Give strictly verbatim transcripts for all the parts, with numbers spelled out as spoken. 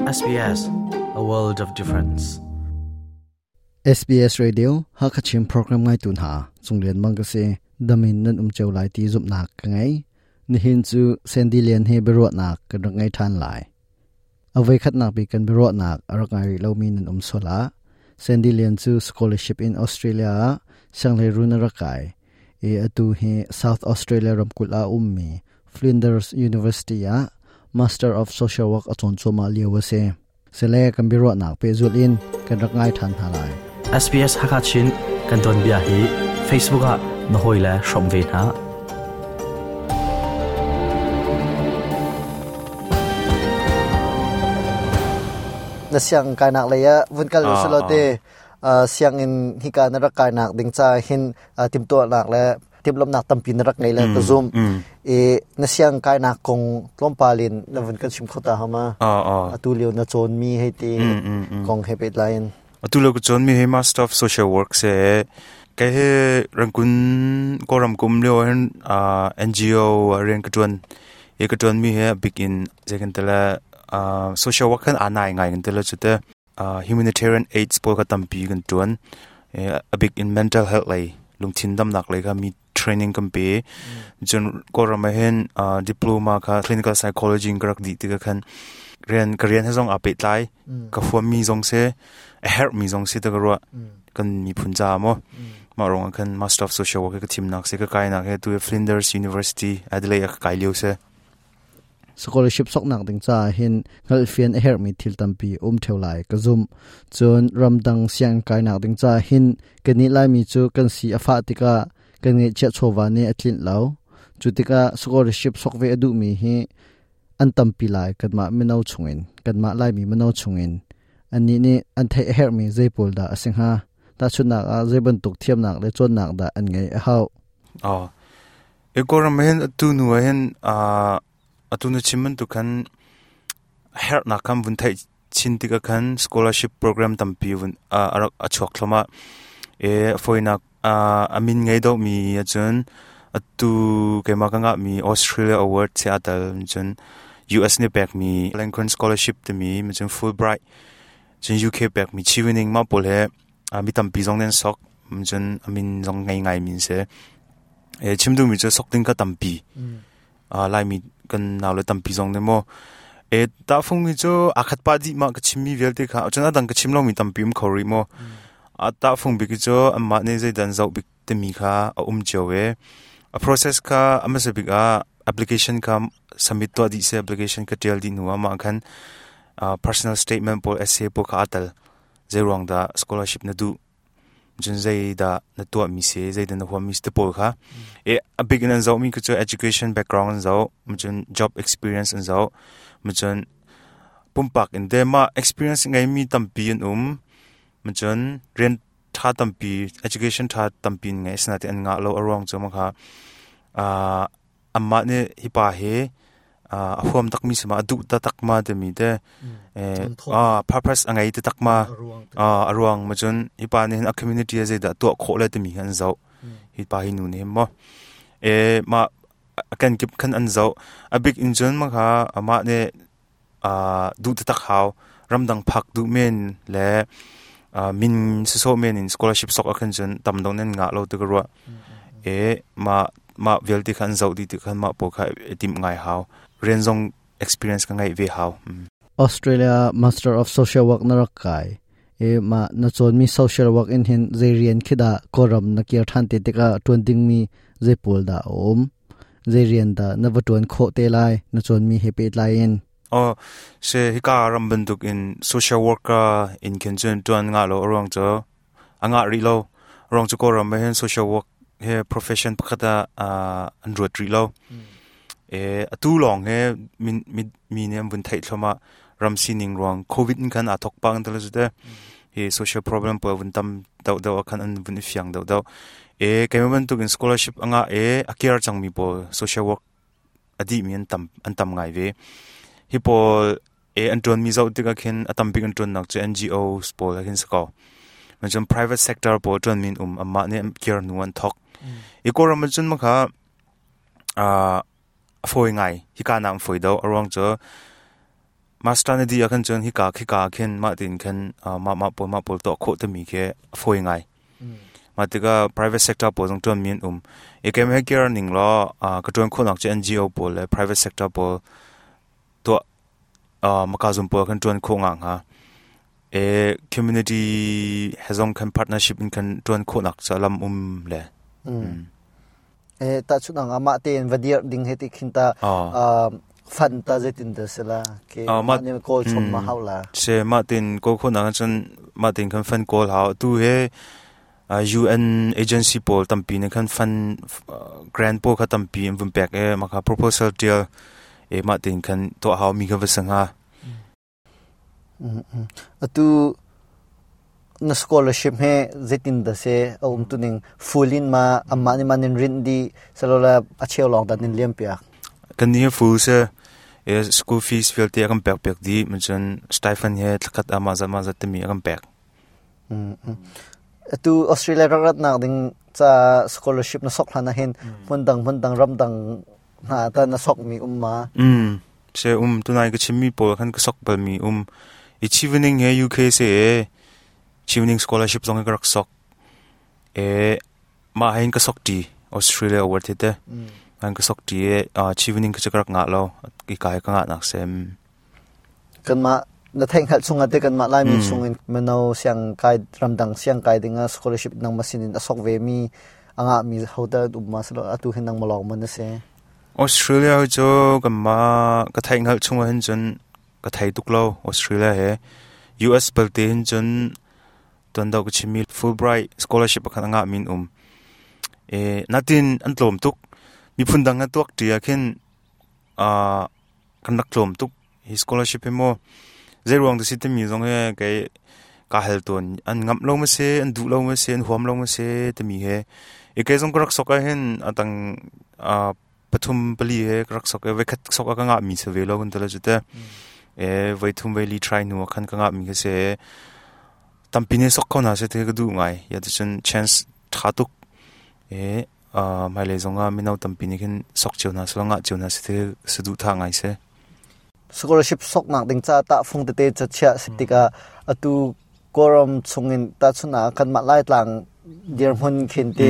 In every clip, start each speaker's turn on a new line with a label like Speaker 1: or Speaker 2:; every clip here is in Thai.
Speaker 1: เอส บี เอส A world of difference
Speaker 2: เอส บี เอส Radio Hakachim program ngai tun ha chunglen mangase damin nan umcheu lai ti zup nak ngai ni hin chu sendilian he bero nak kan ngai than lai awai khat nak bi kan bero nak arangai lomi nan umsola sendilian chu scholarship in Australia sanglei runa rakai e atu he South Australia ramkula ummi Flinders University ya Master of Social Work aton choma liawase sele kan bero nak pe zulin kan rangai than halai
Speaker 1: เอส บี เอส Hakachin kan don bia hi Facebook a nohoila shomve na
Speaker 2: na siang kai nak leya vunkal solote siang in hika na rak kai nak dingcha hin timto nak le timlom nak tampin rak nei la zoom e na siang kai nak kong tlompalin na vunkal sim khota hama atulio na chon mi heti kong happy line
Speaker 3: atulo ko chon mi he master of social work se ke he rangkun koram kum leo hen N G O ren katun e katun mi he begin second tala social work kan anai ngai kan tala chute humanitarian aid spol ka tampi kan tuan a big in mental health lai lungthin dam nak lai ka mi training kan pe jon koram hen diploma ka clinical psychology ngrak di ti ka khan ren korean hazong apet lai ka fo mi zong se a help mi zong se ta ro kan mi phunja mo ma rong kan master of social work ka team nak se ka kai nak he to Flinders University Adelaide ka kai liu se
Speaker 2: scholarship sok nak ding cha hin ngalfian a her mi thil tampi um thaulai ka zum chon ramdang siang kai nak ding cha hin kani lai mi chu kan si afa tika kan nge che chowa ne atlin law chutika scholarship sok ve adu mi hi an tampi lai kadma minau chungin kadma lai mi minau chungin ani ni an thai her mi zeipol da asingha ta chuna a zeban tuk thiam nak le chon nak da an nge a hau
Speaker 3: oh e koram hen tu nu hen a atuna chimman tu kan her na kam bun thai chin tika kan scholarship program tampi bun a a chok thlama e foina a amin ngai do mi achun atu ke makanga mi Australia award che atal chun U S ne back mi Lincoln scholarship to mi chun Fulbright chun U K back mi chiwining ma pol he a mi tampi jong den sok chun amin jong ngai ngai min se e chimdu mi chu sok ting ka tampi a lai mi kan naw le tampi jong ne mo e ta phung mi chu akhat pa di ma ka chimmi vel te kha chuna dang ka chimlo mi tampi um khori mo a ta phung bi ki chu amma ne zai dan zau bik te mi kha a um chowe a process ka amase big a application ka submit to di se application ka tel di nuwa ma khan personal statement por essay po ka atal zerong da scholarship na du jun zai da na to mi se zai da na hwa mi ste po kha e a big in zau mi ku chu education background zau mjun job experience in zau mjun pumpak in de ma experience ngai mi tampi in um mjun rent tha tampi education tha tampi ngai sna te an nga lo arong chu ma kha a amma ne hipa he a hom tak mi sama du ta tak ma de mi de e a purpose angai te tak ma a arong ma chun hipa ne a community ze da to kho le te mi han zau hipa hi nu ne mo e ma kan kip kan an zau a big engine ma kha ama ne a du ta tak haw ramdang phak du men le a min so men in scholarship sok akan chen tam dong nen nga lo te ro e ma ma velti khan zau di ti khan ma po kha tim ngai haw renzong experience ka ngai ve haw
Speaker 2: Australia Master of Social Work na rakai e ma na chon mi social work in hin zerian khida koram na kiar than te tika twenting mi zeipol da om zerian da na vatun kho te lai na chon mi happy lai in
Speaker 3: oh se hika ramban duk in social worker in kenchen tuan nga lo rong cho anga ri lo rong cho koram hen social work he profession pakhata andro tri lo e atu long he min mi nem bun thai thloma ram sining rong covid kan athok pang tala jude he social problem po bun tam daw daw kan an bun fyang daw daw e kemen tu in scholarship anga e akir changmi po social work adi mi an tam an tam ngai ve hi po e antron mi zau tika khen atam big antron nak che N G Os po khen ska ma jam private sector po tron min um amma ne care nuan thok e koram chun ma kha a foi ngai hi ka nam foi do arong cho มาสเตอร์นี่ดีอากันจนฮิกาฮิกาเข็นมาตินเข็นอ่ามามาปอมาปอลโตโคตมีแค่ฟอยไงมาติก็ private sector ปอจงจวนมีนอุ้มเอกเอ็มเฮเกียร์หนึ่งล้ออ่ากระจวนคนออกจาก เอ็น จี โอ ปอเลย private sector ปอตัวอ่ามากาซุมปอกันจวนโคงังฮะเอ community เฮซองกัน partnership กันจวนโคนักจะลำอุ้มเลย
Speaker 2: เอตัดชุดนังอามาเตนวัดเดียร์ดิ้งเฮติขินตาอ่าฟันตาเจตินเดสละเคมาเนี่ยโกชมมาเฮาละ
Speaker 3: เชมาตินโกคนนั้นจนมาตินคันฟันโกลเฮาตูเฮอ่า ยู เอ็น agency ปอลตัมปีนคันฟัน grant ปอลคันตัมปีนวุ่นแปกเอมาค่ะ proposal deal เอมาตินคันตัวเฮามีกันวสังหา
Speaker 2: อืมอืมอะตูน scholarship เฮเจตินเดเซออุมตุนิง full in มาอามานี่มันรินดีสโลลาอเชลลองดันนินเลียมเปีย
Speaker 3: กันนี่ full เซเอ school fees ฟิลเตียกันแปกแปกดีมันจน stipend เฮตลักอามาจะมาจะตมีกันแปก
Speaker 2: อืมอืมตูออสเตรเลียรัฐนักดิงจะ scholarship นะสกหานะเห็นมันดังมันดังรำดังหาแต่นะสกมีอุ้มมา
Speaker 3: อืมเชอุ้มตัวนายก็ชิมมีปอคันก็สกเปลมีอุ้ม achieving เฮ ยู เค เซ achieving scholarship ตรงให้กรักสกเอมาให้ก็สกดีออสเตรเลียอวอร์ดเดมันก็สกดีอ่า achieving ก็จะกรักงาเราอีกายก็งานักเซม
Speaker 2: กันมาแล้วแทงหัดส่งอันเดียกันมาไล่มีส่งมันเอาเสียงกายรำดังเสียงกายดึงอ่ะ scholarship นังมาสินินอสกเวมีอ่างมีเขาแต่อุบมาสละตัวเห็นนังมาลองมันนะเซ่
Speaker 3: ออสเตรเลียจะกันมาก็แทงหัดส่งเห็นจนก็ไทยตุกเราออสเตรเลียเฮ ยู เอส เปิดเห็นจนตอนเราก็ชิมี Fulbright scholarship กันงามินอุ้มเอนัดดินอันตลมตุกมีพุ่นดังอันตัวที่อยากเห็นอ่ากันนักตลมตุก scholarship เฮโมเจรวงตัวสิทธิ์มีตรงเฮไกกาเฮลตันอันงับลงมาเสอันดูลงมาเสอันหัวมลงมาเสตัวมีเฮเอกจงกรักสกัยเห็นอันตั้งอ่าปฐุมปลีเฮกรักสกัยเวคัดสกัยกันงามีเสวลกันตลอดจุดเอไว้ทุ่มไว้ลีทรายนัวคันกันงามีเสตั้มปีนี้สกัยน่าเสเทก็ดูไงยาดิฉัน chance ท้าตุกเออ่าไม่เลยจงอ่ะไม่เอาตั้มปีนี้กันสกัยเจ้าน่าสลงอ่ะเจ้าน่าเสเทสะดุดทางไงเส
Speaker 2: scholarship sok nak ding cha ta phung te te cha cha sitika atu koram chungin ta chuna kan ma lai tlang dir hun khin te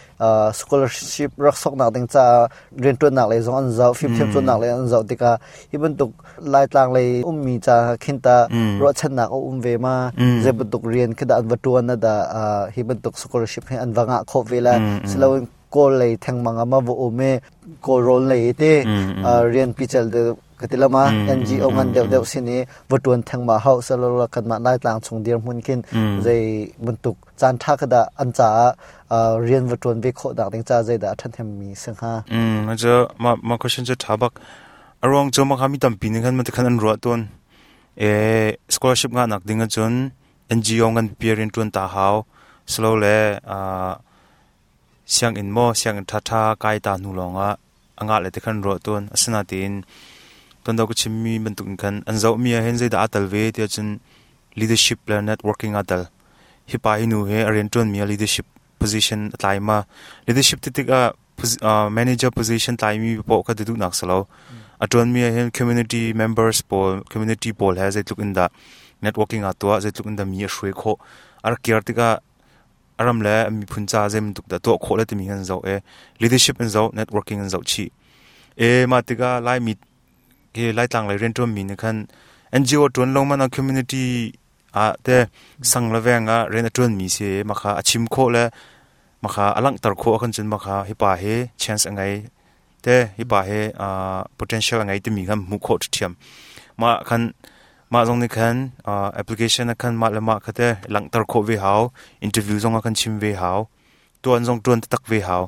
Speaker 2: scholarship rak sok nak ding cha ren tu nak le zong an zau fifth tu nak le an zau tika ibun tuk lai tlang le ummi cha khin ta ro chan nak o um ve ma je bu tuk rian khida an watu na da hibun tuk scholarship he an wanga kho vela slow ko le thang manga ma wo me ko rol le te rian pichal de katilama เอ็น จี โอ งันเดวเดวสินีวัตถุนทางมาเฮาสโลลกันมาไล่ตางชงเดียร์มุนกินใจบรรทุกจานทักดาอันจ่าเรียนวัตถุนวิเคราะห์ดักดิงจ่าใจดาทันเทมีซึ่งฮะ
Speaker 3: อืมมันจะมามาคุยกันจะถามบักอารมณ์จะมาคำมีตั้มปีนึงกันมันจะขันรัวต้นเอ scholarship งานนักดิ่งจน เอ็น จี โอ งันเปียรินต้นตาเฮาสโลเลอ่าเสียงอินโมเสียงทัทากายตาหนูลงอ่ะอ่างอะไรที่ขันรัวต้นสนาตินตอนเราก็ชิมมีบรรทุกกันอันเจ้ามีเห็นใจด่าตัลเวทีจน leadership และ networking อัตลฮิปาฮินูเฮอเรนจนมี leadership position ตายมา leadership ที่ติกอ่า manager position ตายมีพวกเขาจะดูนักสลาวอัตจนมีเห็น community members ปอ community ปอลเฮใจลุกอินดา networking อัตัวใจลุกอินดามีช่วยโคอาร์เกียร์ติกาอารมณ์แล้วมีพุ่นจ่าใจมันตุกแต่ตัวโคแล้วจะมีกันเจ้าเอ leadership อันเจ้า networking อันเจ้าชีเอมาติกาไล่มีเฮ้ไล่ต่างเลยเรียนตัวมีนะคัน เอ็น จี โอ ตัวลงมาใน community อ่ะแต่สังละแวงอ่ะเรียนตัวมีเสียมาค่ะอาชิมโคและมาค่ะอลังตร์โคกันจนมาค่ะฮิปาเฮ chance อะไรแต่ฮิปาเฮอ่า potential อะไรที่มีกันมุขโคตรเทียมมาคันมาตรงนี้คันอ่า application นะคันมาละมาค่ะแต่หลังตร์โคเวหาว interview ตรงกันชิมเวหาวตัวอันตรงตัวตักเวหาว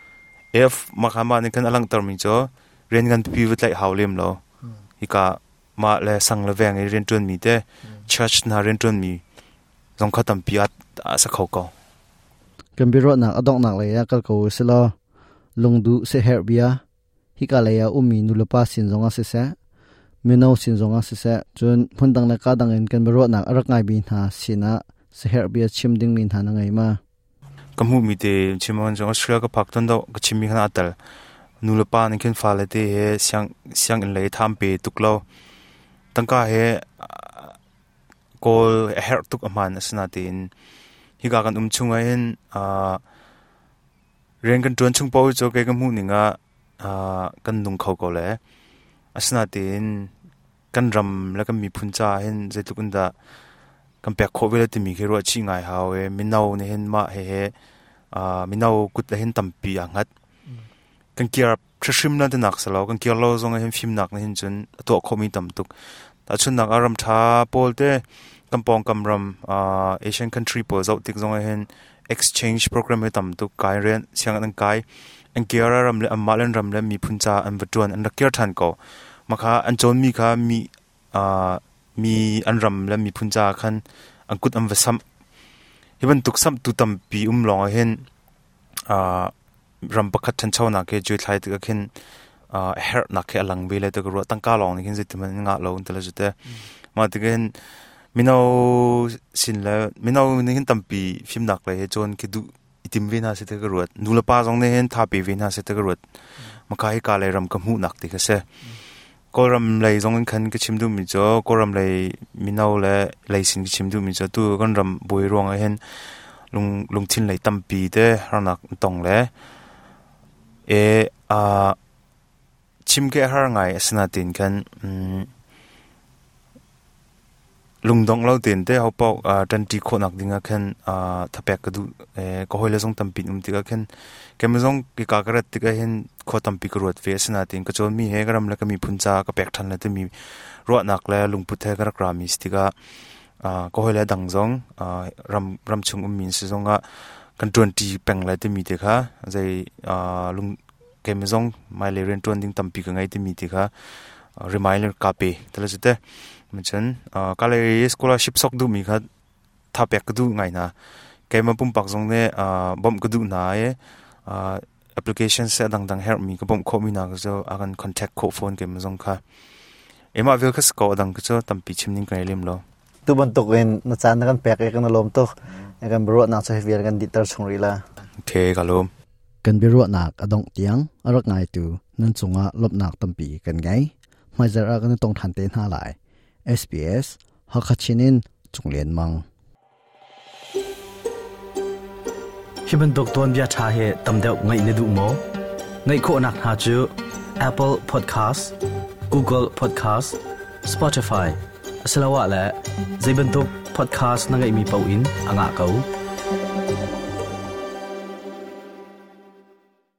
Speaker 3: if มาค่ะมาในคันอลังตร์มีจ่อเรียนกันพิวต์ไล่หาวเลี้ยมโลฮิกามาเลสังละแวงเรียนจนมีแต่ church น่าเรียนจนมีสงขัดตั้มปีอัดสักเขาก็
Speaker 2: กันบิโรนักอดอกนักเลยอะก็เขาสิลาลงดูเซเฮร์บียฮิกาเลยอะอุ้มมีนุลปาสินจงอาศิเสเมนูสินจงอาศิเสจนพ้นดังในกาดังเงินกันบิโรนักรักไงบินหาสินะเซเฮร์บียชิมดิ้งลินหานังไงมา
Speaker 3: ก็มูมีแต่ชิมมันจงออสเตรเลียก็พักต้นดอกก็ชิมมีขนาดแต่นูลปานี่ขึ้นฟ้าเลยที่เสียงเสียงอะไรทำไปตุกเราเอตั้งก็เฮกอลเฮร์ตุกอมันสนาตินฮิกากันอุ้มชุงไงเห็นเรียนกันจวนชุงปอยโจเกกันหูนิงะกันนุ่งเขาก็เลยสนาตินกันรำแล้วก็มีพุนจ่าเห็นใจทุกันดากันเปียกโควิดที่มีแค่รัวชิงไงฮาวเอมินาวเนี่ยเห็นมาเฮเฮมินาวกุดเห็นตั้มปีอ่ะงัดกันเกี่ยวกับชิมนั่นนักสลาวกันเกี่ยวเราส่งเห็นฟิล์มนักเนี่ยเห็นจนตัวเขามีตั้มตุกแต่ชุนนักอารมณ์ท้าโพลเต้กำปองกำรำอ่าเอเชียนคันทรีโพสเอาติดส่งเห็น exchange program ให้ตั้มตุกกายเรียนเสียงอันกายอันเกี่ยวกับรำเลยอันมาเล่นรำเลยมีพุนจ่าอันวัดจวนอันรักเกี่ยวทันก็มาค่ะอันจนมีค่ะมีอ่ามีอันรำและมีพุนจ่าคันอันกุดอันวัซ้ำที่มันตุกซ้ำตุตั้มปีอุ้มลองเห็นอ่ารำประคัดทันเช่านักเกจุดไทยตึกเห็นอ่าเฮร์นักเกอลังเวลตึกรัวตั้งก้าลองนี่เห็นสิที่มันงาเราแต่ละจุดเตะมาตึกเห็นมินเอาสินแล้วมินเอานี่เห็นตั้มปีฟิล์มนักเลยจนคิดดูอิติมวินาสิตึกรัวนูละป้าสองนี่เห็นท่าปีวินาสิตึกรัวมาค่ะให้กาเลยรำกำหูนักตึกเสก็รำเลยตรงนั้นคันก็ชิมดูมิจ่อก็รำเลยมินเอาเลยเลยสินก็ชิมดูมิจ่อตัวก็รำบวยรวงเห็นลุงลุงทิ้งเลยตั้มปีเด้เราหนักตรงเลยเออ่าชิมแก่หาไงสนาตินกันลุงดงเราเต็นเด้เขาบอกอ่าดันทีโคนักดิ้งกันอ่าถ้าแปลกก็ดูเอก็หอยเลยส่งตั้มปีนุ่มติกันแกไม่ส่งกิกากระติกันเห็นโคตั้มปีกรวดเวสนาตินก็จนมีเฮกรำแล้วก็มีพุนจาก็แปลกทันแล้วจะมีรวดหนักแล้วลุงพุทธกระกรามิสติกาอ่าก็หอยเลยดังซงอ่ารำรำชงอุ้มมินสิซงอ่ะกันจวนตีแปลงเลยจะมีติค่ะใจอ่าลุงแกไม่ส่งไม่เลยเรียนจวนดิ้งตั้มปีกันไงจะมีติค่ะรีมายเลอร์คาเป้แต่ละจุดเด้มันฉันอ่าก็เลยสกูลชิปซอกดูมีค่ะถ้าแปลกก็ดูไงนะแกมาปุ่มปักซงเนี่ยอ่าบ่มก็ดูนายอ่าแอปพลิเคชันเสดังดังเฮร์มีก็บ่มข้อมีนาก็จะอากันคอนแทคโคโฟนแกมาซงค่ะเอ็มอาวิลก็สกอดังก็จะตั้มปีชิมนิ่งไงเล่มแล้ว
Speaker 2: ตัวบนตกเองนักจานนักการแปลกเองกันลมตกกันบรัวนักจะให้เวียนกันดิตร์ชงรีละ
Speaker 3: โอเคกันลม
Speaker 2: กันบรัวนักอดงเตียงอรักไงตัวนั่นจงอ่ะลบนักตั้มปีกันไงไม่จะรักกันตรงทันเต้นหาหลาย เอส บี เอส ฮักชินินจงเรียนมัง
Speaker 1: ฮิบันตกตอนยาชาเหตำเดวไงในดูโมไงโคนักหาจู Apple Podcast Google Podcast Spotify สละวะและใจบันทุก podcast นั่งไอมีเป้าอินอ่างะเกา